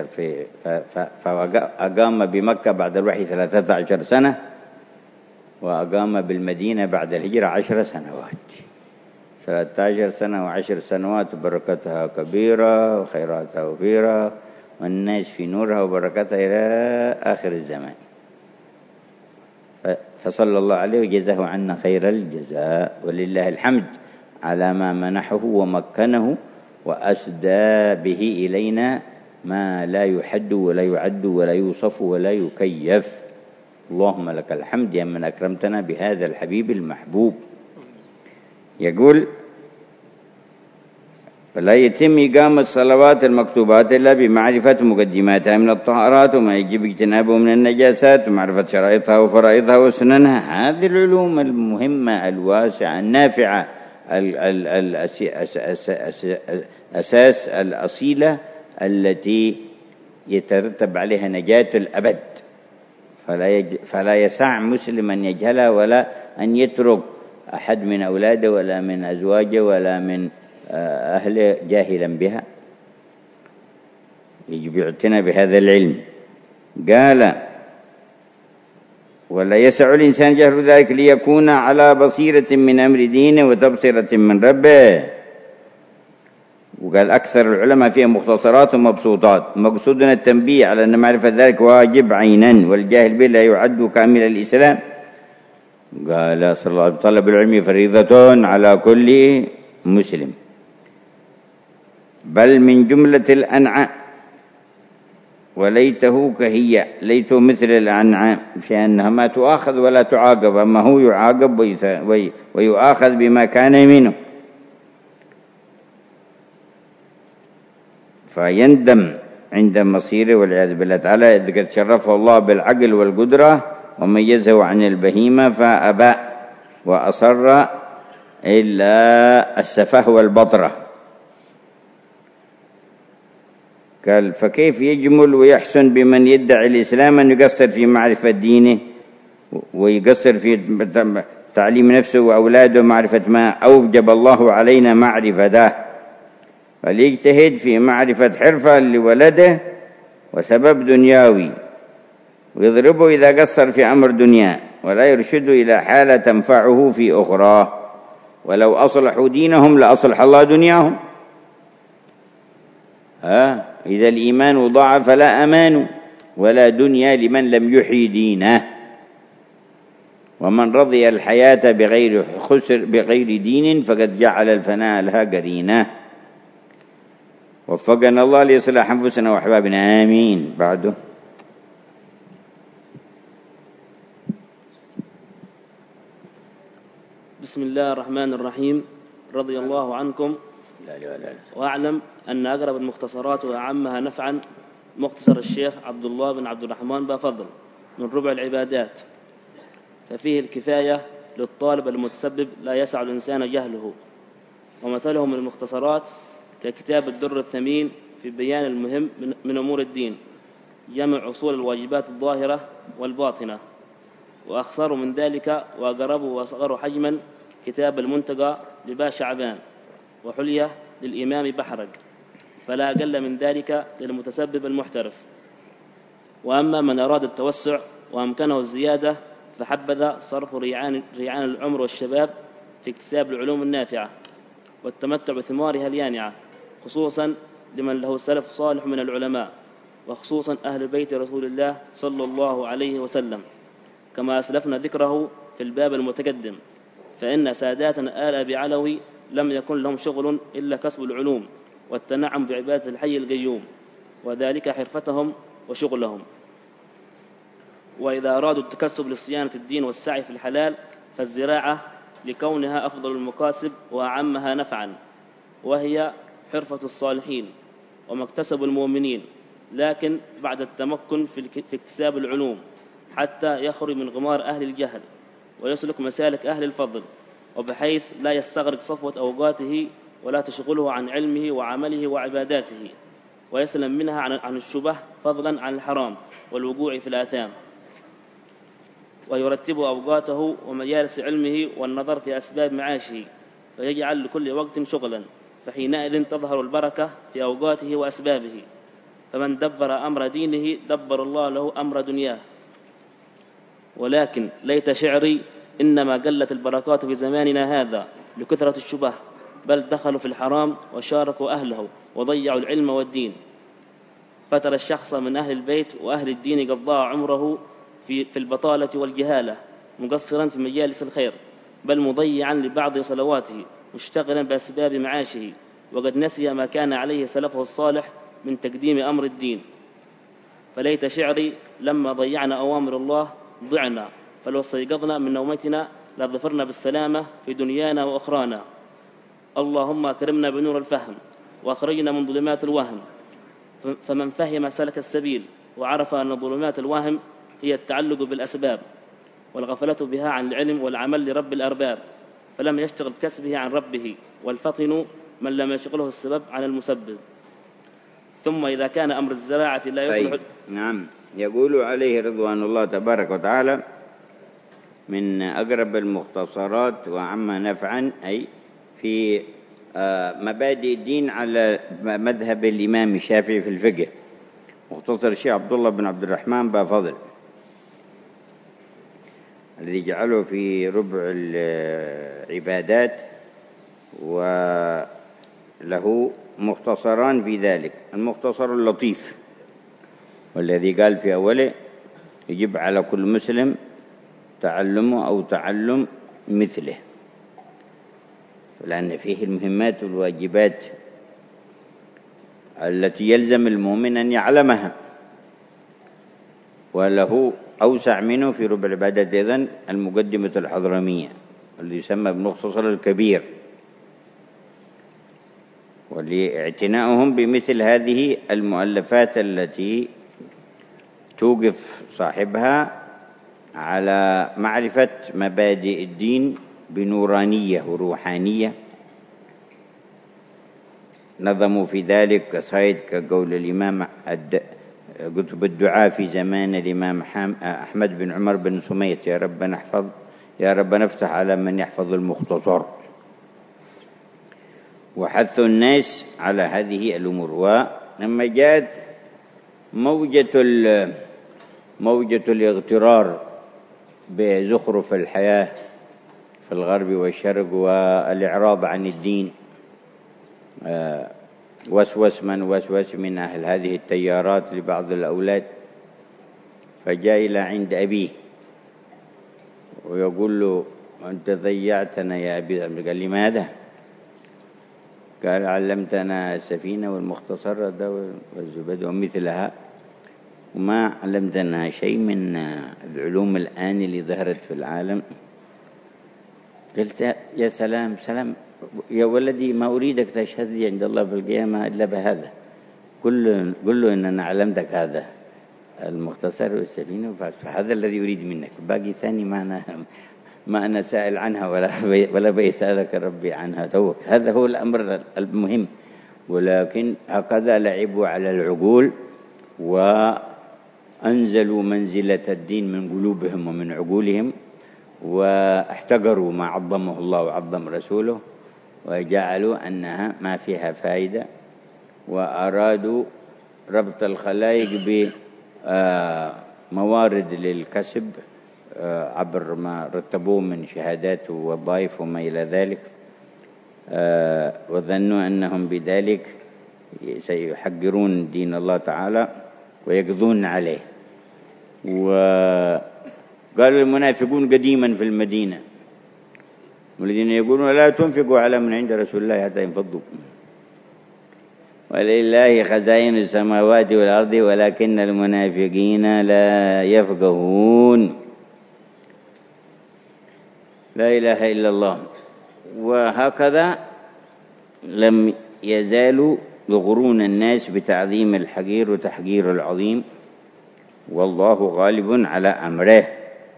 فأقام بمكة بعد الوحي 13 سنة، وأقام بالمدينة بعد الهجرة 10 سنوات. 13 سنة و10 سنوات بركتها كبيرة وخيراتها وفيرة، والناس في نورها وبركتها إلى آخر الزمان. فصلى الله عليه وجزاه عنا خير الجزاء، ولله الحمد على ما منحه ومكنه وأسدى به إلينا ما لا يحد ولا يعد ولا يوصف ولا يكيف. اللهم لك الحمد يا من أكرمتنا بهذا الحبيب المحبوب. يقول: فلا يتم إقامة الصلوات المكتوبات إلا بمعرفة مقدماتها من الطهارات وما يجب اجتنابه من النجاسات ومعرفة شرائطها وفرائضها وسننها. هذه العلوم المهمة الواسعة النافعة الأساس الأصيلة التي يترتب عليها نجاة الأبد. فلا يسع مسلم أن يجهلها، ولا أن يترك أحد من أولاده ولا من أزواجه ولا من أهله جاهلا بها. يجب يعتنى بهذا العلم. قال: ولا يسع الإنسان جهل ذلك ليكون على بصيرة من أمر دينه وتبصرة من ربه. وقال: أكثر العلماء فيها مختصرات ومبسوطات، مقصودنا التنبيه على أن معرفة ذلك واجب عينا، والجاهل به لا يعد كامل الإسلام. قال صلى الله عليه وسلم: طلب العلم فريضة على كل مسلم، بل من جملة الأنعام، وليته كهي، ليته مثل الأنعام في أنها ما تؤاخذ ولا تعاقب، أما هو يعاقب ويؤاخذ بما كان منه. فيندم عند مصيره والعياذ بالله تعالى، إذ قد شرفه الله بالعقل والقدرة وميزه عن البهيمة فأبى وأصر إلا السفه والبطرة. قال: فكيف يجمل ويحسن بمن يدعي الإسلام أن يقصر في معرفة دينه ويقصر في تعليم نفسه وأولاده معرفة ما أوجب الله علينا معرفته، فليجتهد في معرفة حرفة لولده وسبب دنياوي ويضربه إذا قصر في أمر دنيا، ولا يرشد إلى حالة تنفعه في أخرى. ولو أصلحوا دينهم لأصلح الله دنياهم. إذا الإيمان ضاع فلا أمان ولا دنيا لمن لم يحيي دينه. ومن رضي الحياة بغير دين فقد جعل الفناء لها قرينه. وفقنا الله لإصلاح أنفسنا وأحبابنا، آمين. بعده: بسم الله الرحمن الرحيم. رضي الله عنكم. وأعلم أن أقرب المختصرات وأعمها نفعا مختصر الشيخ عبد الله بن عبد الرحمن بافضل من ربع العبادات، ففيه الكفاية للطالب المتسبب لا يسع الإنسان جهله. ومثله من المختصرات ككتاب الدر الثمين في بيان المهم من أمور الدين، جمع أصول الواجبات الظاهرة والباطنة. وأخصر من ذلك وأقربه وأصغر حجما كتاب المنتقى لباش شعبان، وحلية للإمام بحرق، فلا أقل من ذلك للمتسبب المحترف. وأما من أراد التوسع وأمكنه الزيادة فحبذا صرف ريعان العمر والشباب في اكتساب العلوم النافعة والتمتع بثمارها اليانعة، خصوصا لمن له سلف صالح من العلماء، وخصوصا أهل بيت رسول الله صلى الله عليه وسلم، كما أسلفنا ذكره في الباب المتقدم. فإن ساداتنا آل أبي علوي لم يكن لهم شغل إلا كسب العلوم والتنعم بعبادة الحي القيوم، وذلك حرفتهم وشغلهم. وإذا أرادوا التكسب لصيانة الدين والسعي في الحلال فالزراعة لكونها أفضل المكاسب وأعمها نفعا، وهي حرفة الصالحين ومكتسب المؤمنين، لكن بعد التمكن في اكتساب العلوم حتى يخرج من غمار أهل الجهل ويسلك مسالك أهل الفضل، وبحيث لا يستغرق صفوة أوقاته ولا تشغله عن علمه وعمله وعباداته، ويسلم منها عن الشبه فضلا عن الحرام والوقوع في الآثام، ويرتب أوقاته ومجالس علمه والنظر في أسباب معاشه، فيجعل لكل وقت شغلا، فحينئذ تظهر البركة في أوقاته وأسبابه. فمن دبر أمر دينه دبر الله له أمر دنياه. ولكن ليت شعري إنما قلت البركات في زماننا هذا لكثرة الشبه، بل دخلوا في الحرام وشاركوا أهله وضيعوا العلم والدين. فترى الشخص من أهل البيت وأهل الدين قد ضاع عمره في البطالة والجهالة، مقصرا في مجالس الخير، بل مضيعا لبعض صلواته، مشتغلا بأسباب معاشه، وقد نسي ما كان عليه سلفه الصالح من تقديم أمر الدين. فليت شعري لما ضيعنا أوامر الله ضعنا، فلو استيقظنا من نومتنا لظفرنا بالسلامة في دنيانا وأخرانا. اللهم أكرمنا بنور الفهم وأخرجنا من ظلمات الوهم. فمن فهم سلك السبيل وعرف أن ظلمات الوهم هي التعلق بالأسباب والغفلة بها عن العلم والعمل لرب الأرباب، فلم يشتغل بكسبه عن ربه، والفطن من لم يشغله السبب عن المسبب. ثم إذا كان أمر الزراعة لا يصلح. طيب. نعم. يقول عليه رضوان الله تبارك وتعالى: من أقرب المختصرات وعما نفعا، أي في مبادئ الدين على مذهب الإمام الشافعي في الفقه، مختصر الشيخ عبد الله بن عبد الرحمن بافضل، الذي جعله في ربع العبادات، وله مختصران في ذلك. المختصر اللطيف، والذي قال في أوله: يجب على كل مسلم تعلمه أو تعلم مثله، لأن فيه المهمات والواجبات التي يلزم المؤمن أن يعلمها، وله أوسع منه في ربع العبادات أيضا المقدمة الحضرمية، الذي يسمى بالمختصر الكبير. ولإعتنائهم بمثل هذه المؤلفات التي توقف صاحبها على معرفة مبادئ الدين بنورانية وروحانية، نظموا في ذلك قصائد كقول الإمام كتب الدعاء في زمان الإمام أحمد بن عمر بن سميت: يا رب نفتح على من يحفظ المختصر. وحث الناس على هذه الأمور. ولما جاءت موجة الاغترار بزخرف الحياة في الغرب والشرق والإعراض عن الدين، وسوس من أهل هذه التيارات لبعض الأولاد، فجاء إلى عند أبيه ويقول له: أنت ضيعتنا يا أبي. قال: لماذا؟ قال: علمتنا السفينة والمختصر والزبد ومثلها، وما علمتنا شيء من العلوم الآن اللي ظهرت في العالم. قلت: يا سلام يا ولدي، ما أريدك تشهد لي عند الله في القيامة إلا بهذا. قل له إننا علمتك هذا المختصر والسفينة، فهذا الذي أريد منك. باقي ثاني ما أنا سائل عنها ولا بيسألك ربي عنها توك. هذا هو الأمر المهم. ولكن هكذا لعبوا على العقول وأنزلوا منزلة الدين من قلوبهم ومن عقولهم، واحتقروا ما عظمه الله وعظم رسوله، وجعلوا أنها ما فيها فائدة، وأرادوا ربط الخلائق بموارد للكسب عبر ما رتبوه من شهادات ووظائف وما إلى ذلك، وظنوا أنهم بذلك سيحقرون دين الله تعالى ويقضون عليه. وقال المنافقون قديما في المدينة: والذين يقولون لا تنفقوا على من عند رسول الله حتى ينفضوا ولله خزائن السماوات والأرض ولكن المنافقين لا يفقهون. لا إله إلا الله. وهكذا لم يزالوا يغرون الناس بتعظيم الحقير وتحقير العظيم، والله غالب على أمره.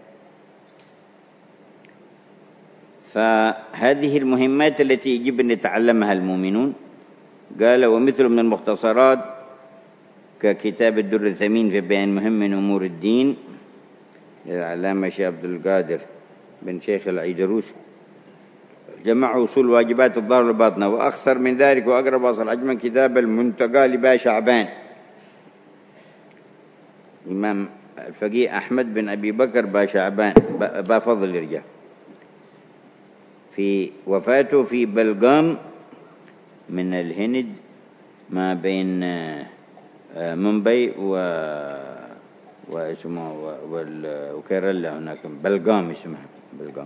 فهذه المهمات التي يجب أن يتعلمها المؤمنون. قال ومثل من المختصرات ككتاب الدر الثمين في بيان مهم من أمور الدين للعلامة شيخ عبد القادر بن شيخ العيدروس، جمع أصول واجبات الظاهر والباطنة. وأخسر من ذلك وأقرب أصل حجما كتاب المنتقى لباشا عبان، إمام الفقيه أحمد بن أبي بكر باشا عبان بافضل الرجال، في وفاته في بلغام من الهند ما بين مومباي واسمه وكيرلا، هناك بلغام اسمها بلغام.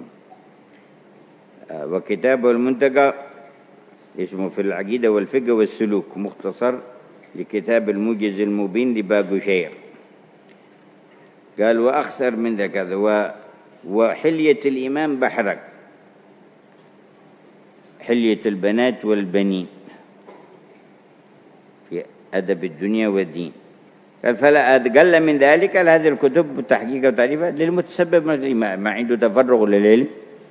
وكتابه المنتقى اسمه في العقيدة والفقه والسلوك، مختصر لكتاب الموجز المبين لباقوشير. قال وأخسر من ذلك وحلية الإمام بحرك، حلية البنات والبنين في أدب الدنيا والدين. قال فلا أقل من ذلك هذه الكتب والتحقيق وتعريفها للمتسبب ما عنده تفرغ للعلم،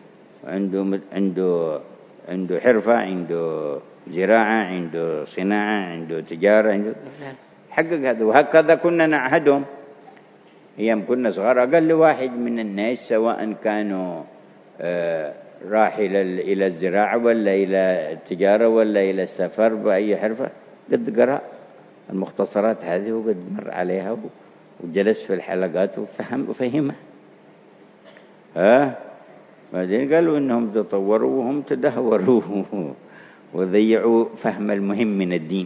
عنده حرفة، عنده زراعة، عنده صناعة، عنده تجارة، عنده حقق هذا. وهكذا كنا نعهدهم أيام كنا صغار. أقل واحد من الناس سواء كانوا راحل إلى الزراعة ولا إلى التجارة ولا إلى السفر بأي حرفة قد قرأ المختصرات هذه وقد مر عليها وجلس في الحلقات وفهمها. بعدين قالوا إنهم تطوروا وهم تدهوروا وضيعوا فهم المهم من الدين.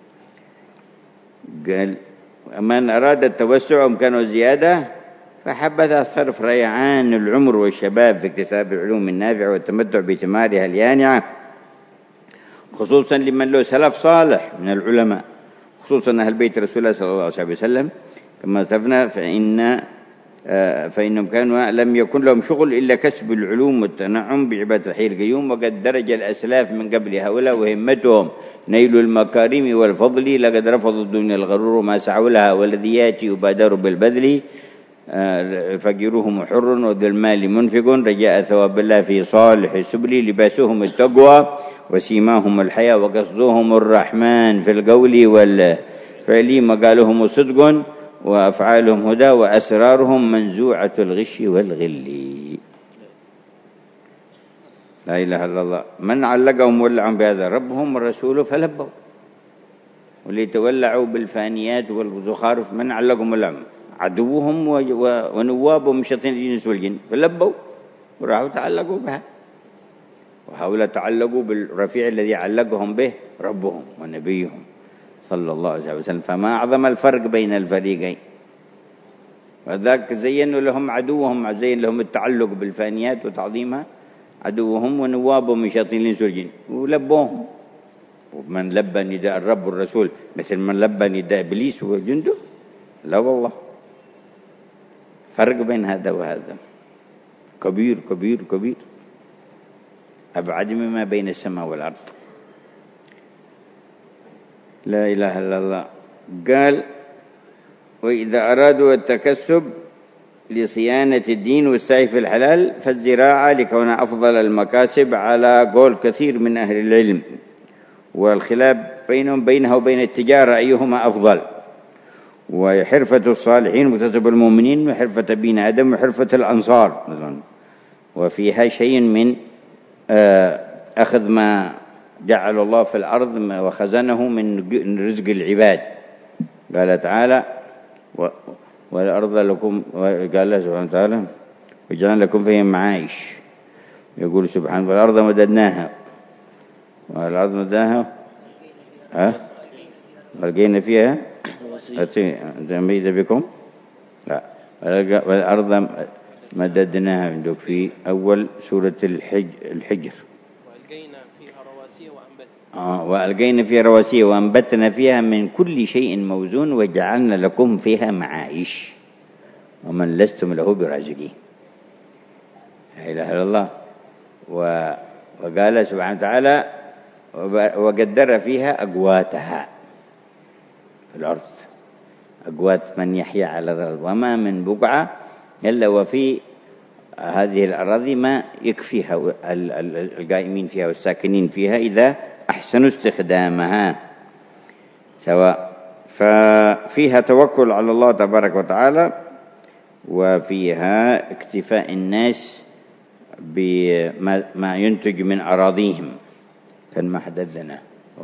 قال من أراد التوسع وإمكانه الزيادة فحبذا صرف ريعان العمر والشباب في اكتساب العلوم النافعة والتمتع بثمارها اليانعة، خصوصا لمن له سلف صالح من العلماء، خصوصا أهل بيت رسول الله صلى الله عليه وسلم كما اتفقنا، فإنهم كانوا لم يكن لهم شغل إلا كسب العلوم والتنعم بعبادة الحي القيوم. وقد درج الأسلاف من قبل هؤلاء وهمتهم نيل المكارم والفضل، لقد رفضوا الدنيا الغرور ما سعوا لها، والذي يأتي يبادر بالبذل فقيرهم حر وذو المال منفق، رجاء ثواب الله في صالح السبل، لباسهم التقوى وسيماهم الحياة، وقصدهم الرحمن في القول والفعل، مقالهم صدق وأفعالهم هدى، وأسرارهم منزوعة الغش والغل. لا إله إلا الله. من علقهم ولعهم بهذا ربهم ورسوله فلبوا، واللي تولعوا بالفانيات والزخارف من علقهم ولعهم عدوهم ونوابهم من شياطين الإنس والجن، فلبوا وراحوا تعلقوا بها. وهؤلاء تعلقوا بالرفيع الذي علقهم به ربهم ونبيهم صلى الله عليه وسلم. فما أعظم الفرق بين الفريقين. وذاك زينوا لهم عدوهم، زين لهم التعلق بالفانيات وتعظيمها عدوهم ونوابهم من شياطين الإنس والجن، ولبوهم. ومن لبى نداء الرب والرسول مثل من لبى نداء إبليس وجنده؟ لا والله، فرق بين هذا وهذا كبير كبير كبير، أبعد مما بين السماء والأرض. لا إله إلا الله. قال وإذا أرادوا التكسب لصيانة الدين والسعي في الحلال فالزراعة لكونها أفضل المكاسب على قول كثير من أهل العلم، والخلاف بينها وبين التجارة أيهما أفضل. وحرفة الصالحين مكتسب المؤمنين، وحرفة بين آدم، وحرفة الأنصار، وفيها شيء من أخذ ما جعل الله في الأرض وخزنه من رزق العباد. قال تعالى والأرض لكم، قال الله سبحانه وتعالى وجعل لكم فيها معايش. يقول سبحانه والأرض مددناها، والأرض مددناها لقينا فيها تميد بكم، لا والأرض مددناها عندك في أول سورة الحجر. وألقينا فيها رواسي وأنبتنا. وألقينا فيها رواسي وأنبتنا فيها من كل شيء موزون وجعلنا لكم فيها معايش ومن لستم له برازقين. لا إله إلا الله. وقال سبحانه وتعالى وقدر فيها أقواتها في الأرض، أقوات من يحيى على الأرض، وما من بقعة إلا وفي هذه الأراضي ما يكفيها القائمين فيها والساكنين فيها إذا أحسنوا استخدامها سواء. ففيها توكل على الله تبارك وتعالى، وفيها اكتفاء الناس بما ينتج من أراضيهم كما حدث لنا.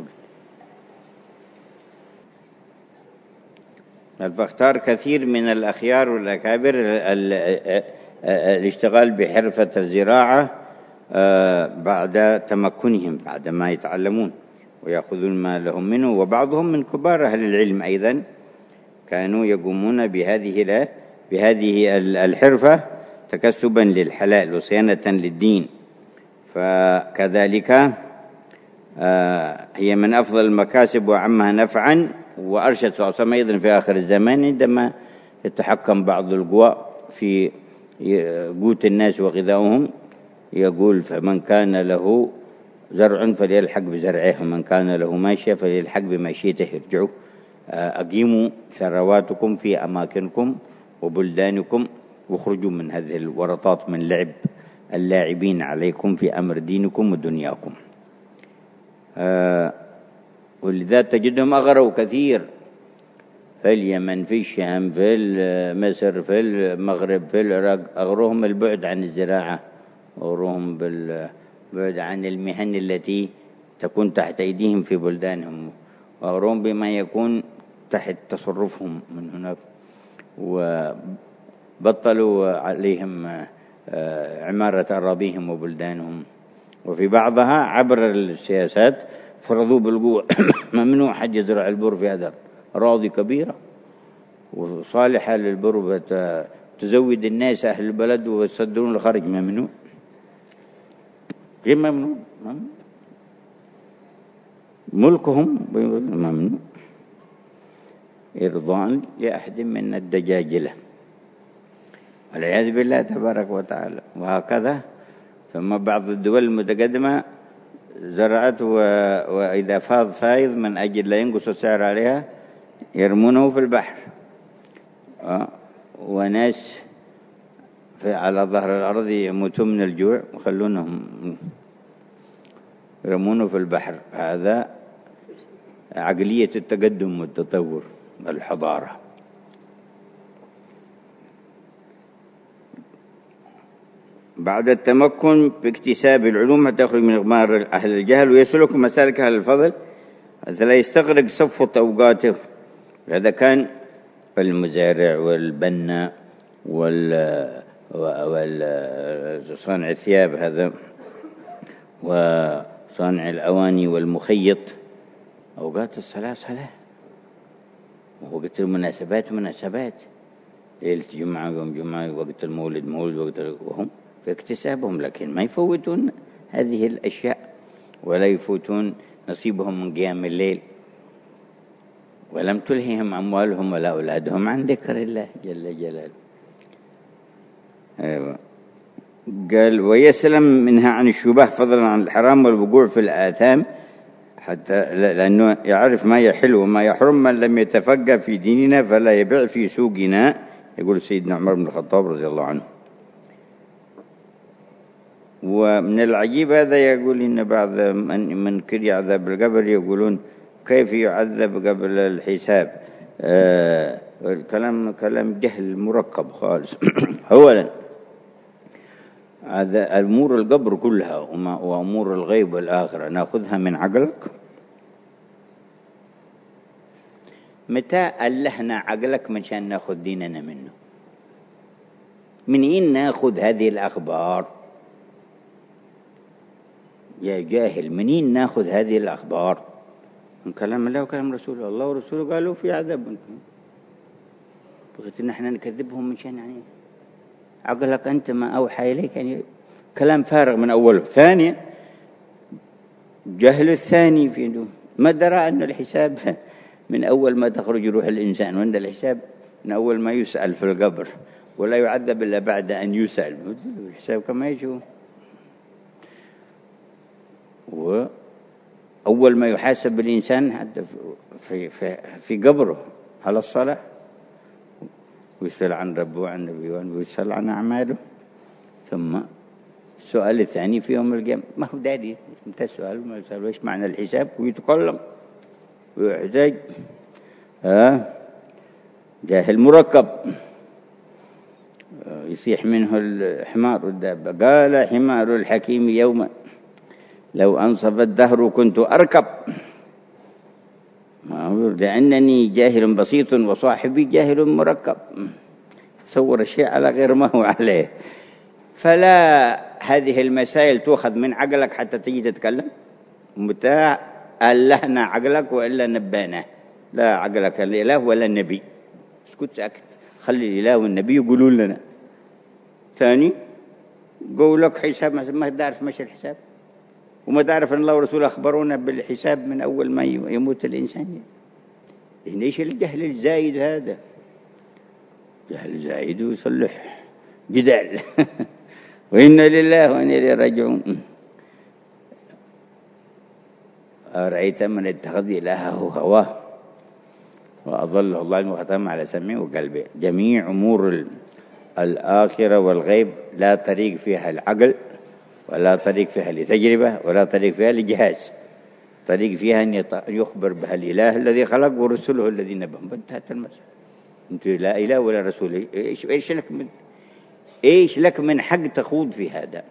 فاختار كثير من الأخيار والأكابر الاشتغال بحرفة الزراعة بعد تمكنهم، بعد ما يتعلمون ويأخذون ما لهم منه. وبعضهم من كبار أهل العلم أيضا كانوا يقومون بهذه الحرفة تكسبا للحلال وصيانة للدين. فكذلك هي من أفضل المكاسب وعمها نفعا. وأرشد صلى الله عليه وسلم أيضا في آخر الزمان عندما يتحكم بعض القوى في قوت الناس وغذائهم يقول: فمن كان له زرع فليلحق بزرعه، ومن كان له ماشية فليلحق بماشيته. ارجعوا أقيموا ثرواتكم في أماكنكم وبلدانكم واخرجوا من هذه الورطات من لعب اللاعبين عليكم في أمر دينكم ودنياكم. ولذا تجدهم أغروا كثير في اليمن، في الشام، في مصر، في المغرب، في العراق. أغروهم البعد عن الزراعة، أغروهم بالبعد عن المهن التي تكون تحت أيديهم في بلدانهم، وأغروهم بما يكون تحت تصرفهم من هناك، وبطلوا عليهم عمارة أراضيهم وبلدانهم. وفي بعضها عبر السياسات فرضوا بالقوة ممنوع حد يزرع البر في هذا أراضي كبيرة وصالحة للبر، تزود الناس أهل البلد ويصدرون الخارج. ممنوع، غير ممنوع، ملكهم ممنوع إرضاء لأحد من الدجاجلة والعياذ بالله تبارك وتعالى. وهكذا ثم بعض الدول المتقدمة زرعت، وإذا فاض فايض من أجل لا ينقص السعر عليها يرمونه في البحر. وناس على ظهر الأرض يموتون من الجوع وخلونهم يرمونه في البحر. هذا عقلية التقدم والتطور والحضارة. بعد التمكن باكتساب العلوم حتى يخرج من إغمار أهل الجهل ويسلك مسالك أهل الفضل حتى لا يستغرق صفوة أوقاته. هذا كان المزارع والبناء وصانع الثياب هذا وصانع الأواني والمخيط. أوقات الصلاة صلاة، ووقت المناسبات مناسبات، ليلة جمعة يوم جمعة، وقت المولد مولد، وهم في اكتسابهم، لكن ما يفوتون هذه الأشياء ولا يفوتون نصيبهم من قيام الليل. ولم تلههم أموالهم ولا أولادهم عن ذكر الله جل جلاله. قال: ويسلم منها عن الشبه فضلا عن الحرام والوقوع في الآثام، حتى لأنه يعرف ما يحل وما يحرم. من لم يتفقه في ديننا فلا يبيع في سوقنا، يقول سيدنا عمر بن الخطاب رضي الله عنه. ومن العجيب هذا يقول إن بعض من كل يعذب القبر يقولون كيف يعذب قبل الحساب. الكلام كلام جهل مركب خالص. أولا هذا أمور القبر كلها وأمور الغيب والآخرة نأخذها من عقلك؟ متى ألهنا عقلك منشان نأخذ ديننا منه؟ منين نأخذ هذه الأخبار يا جاهل؟ منين نأخذ هذه الأخبار؟ من كلام الله وكلام رسوله. الله ورسوله قالوا في عذاب، بغيت إن احنا نكذبهم منشان يعني عقلك أنت ما أوحى إليك، يعني كلام فارغ من أوله. ثانيا جهل الثاني في إنه ما درى أن الحساب من أول ما تخرج روح الإنسان، وأن الحساب من أول ما يسأل في القبر، ولا يعذب إلا بعد أن يسأل. الحساب كما يشوف، وأول ما يحاسب الإنسان حتى في قبره على الصلاة، ويسأل عن ربه وعن نبيه ويسأل عن أعماله. ثم السؤال الثاني في يوم القيامة. ما هو داري متى السؤال وما يسأل وإيش معنى الحساب، ويتكلم ويحتاج جاهل مركب يصيح منه الحمار والدابة. قال حمار الحكيم يوما لو أنصف الدهر كنت أركب، لأنني جاهل بسيط وصاحبي جاهل مركب. تصور الشيء على غير ما هو عليه. فلا هذه المسائل تؤخذ من عقلك حتى تجي تتكلم، متى ألهنا عقلك وإلا نبانا. لا عقلك الإله ولا النبي، اسكت ساكت، خلي الإله والنبي يقولون لنا. ثاني قولك حساب، ما تعرف مش الحساب، وما تعرف أن الله ورسوله أخبرونا بالحساب من أول ما يموت الإنسان. ليش الجهل الزايد هذا؟ جهل زايد ويصلح جدال. وإنا لله وإنا إليه راجعون. أرأيت من اتخذ إلهه هواه وأضله الله وختم على سمعه وقلبه. جميع أمور الآخرة والغيب لا طريق فيها العقل، ولا طريق فيها لتجربة، ولا طريق فيها لجهاز. طريق فيها أن يخبر بها الإله الذي خلق ورسله الذين بهم. انتهت المسألة. أنت لا إله ولا رسول، إيش لك من حق تخوض في هذا؟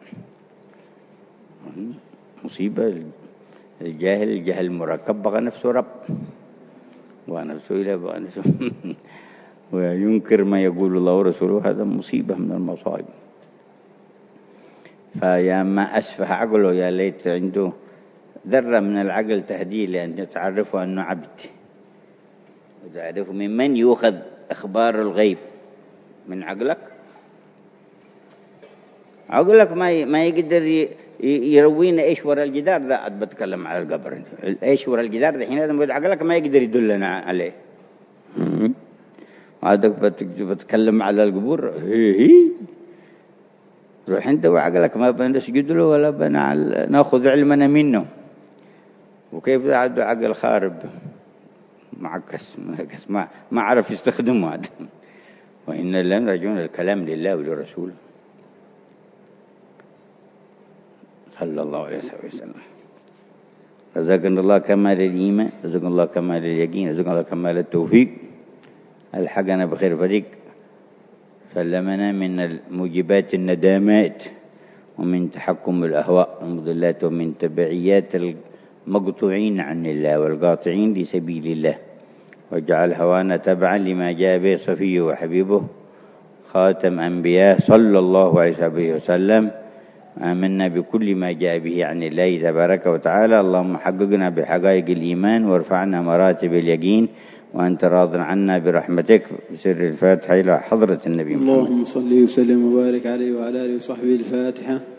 مصيبة. الجاهل المركب بغى نفسه رب، ونفسه إله بغى نفسه وينكر ما يقول الله ورسوله. هذا مصيبة من المصائب. فيا ما أسفه عقله، يا ليت عنده ذرة من العقل تهديه، لأن تعرفه أنه عبد، وتعرفه من يؤخذ أخبار الغيب. من عقلك ما يقدر يروينا إيش وراء الجدار. لا بتكلم على القبر، إيش وراء الجدار ده حين هذا عقلك ما يقدر يدلنا عليه. عادك بتكلم على القبور، روح انت وعقلك ما بنسجد له ولا ناخذ علمنا منه. وكيف عنده عقل خارب معكس ما عرف يستخدمه هذا. وإن لم رجعون الكلام لله ولرسوله صلى الله عليه وسلم. رزقنا الله كمال الإيمان، رزقنا الله كمال اليقين، رزقنا الله كمال التوفيق، ألحقنا بخير فريق، سلمنا من الموجبات الندامات، ومن تحكم الأهواء والمضلات، ومن تبعيات المقطوعين عن الله والقاطعين لسبيل الله، واجعل هوانا تبعا لما جاء به صفيه وحبيبه خاتم أنبياء صلى الله عليه وسلم. آمنا بكل ما جاء به عن الله تبارك وتعالى. اللهم حققنا بحقائق الإيمان، وارفعنا مراتب اليقين، وأنت راض عنا برحمتك. بسر الفاتحة إلى حضرة النبي محمد. اللهم صل وسلم وبارك عليه وعلى آله وصحبه. الفاتحة.